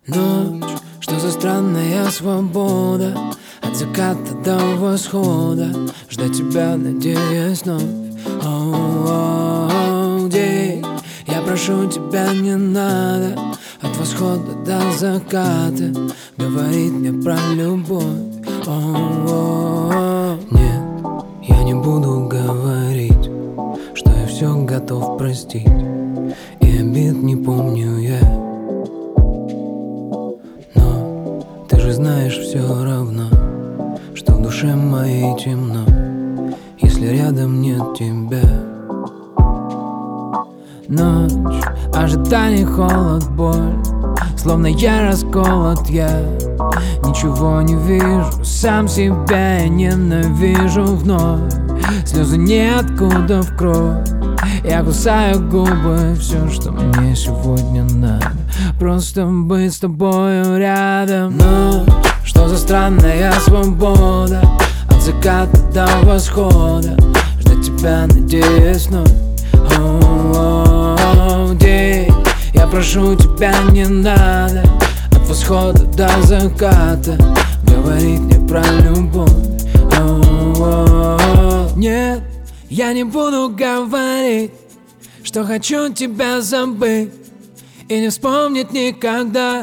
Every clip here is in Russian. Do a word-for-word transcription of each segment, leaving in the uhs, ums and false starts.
Ночь, что за странная свобода, от заката до восхода, ждать тебя, надеясь вновь. Оу-оу-оу, день, я прошу тебя, не надо от восхода до заката говорить мне про любовь. Оу-оу-оу. Нет, я не буду говорить, что я все готов простить, и обид не помню я. Но ты же знаешь все равно, что в душе моей темно, если рядом нет тебя. Ночь, ожидание, холод, боль, словно я расколот, я ничего не вижу, сам себя я ненавижу вновь. Слезы ниоткуда в кровь, я кусаю губы, все, что мне сегодня надо, просто быть с тобою рядом. Но что за странная свобода, от заката до восхода, ждать тебя, надеясь вновь. Оу-оу-оу, день, я прошу тебя, не надо от восхода до заката говорить мне про любовь. Оу-оу-оу. Нет, я не буду говорить, что хочу тебя забыть и не вспомнить никогда.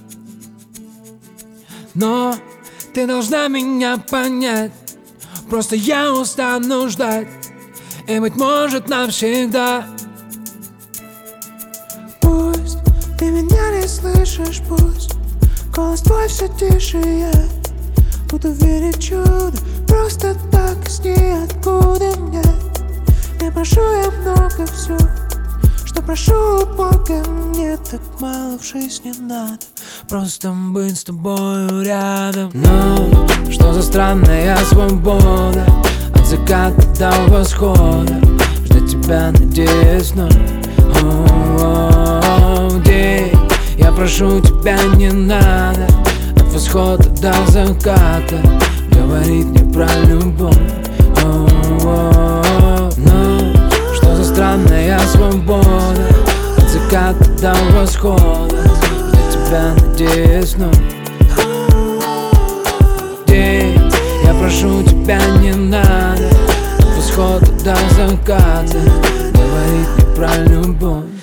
Но ты должна меня понять, просто я устану ждать, и, быть может, навсегда. Пусть ты меня не слышишь, пусть голос твой все тише, я буду верить в чудо просто так, из ниоткуда. Мне не прошу я много, все, что прошу у Бога, мне так мало в жизни надо, просто быть с тобою рядом. Но что за странная свобода, от заката до восхода, ждать тебя, надеясь вновь. Оу-оу-оу, день, я прошу тебя, не надо от восхода до заката говорить мне про любовь. Оу-оу-оу. Но что за странная свобода, от заката до восхода, ждать тебя, надеясь вновь. День, я прошу тебя, не надо от восхода до заката говорить мне про любовь.